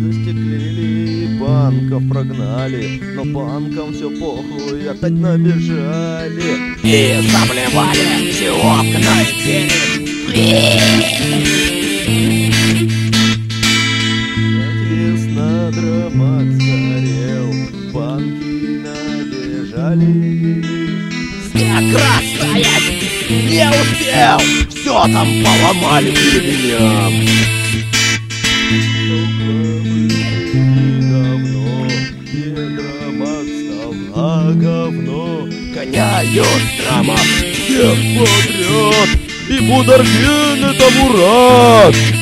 застеклили и банков прогнали, но банкам все похуй, опять набежали и заплевали все окна и двери. Весна драмак сгорел, банки набежали. Снег растаять не успел, все там поломали меня. Говно Гоняют драма всех подряд, и Бударгин это Мурат.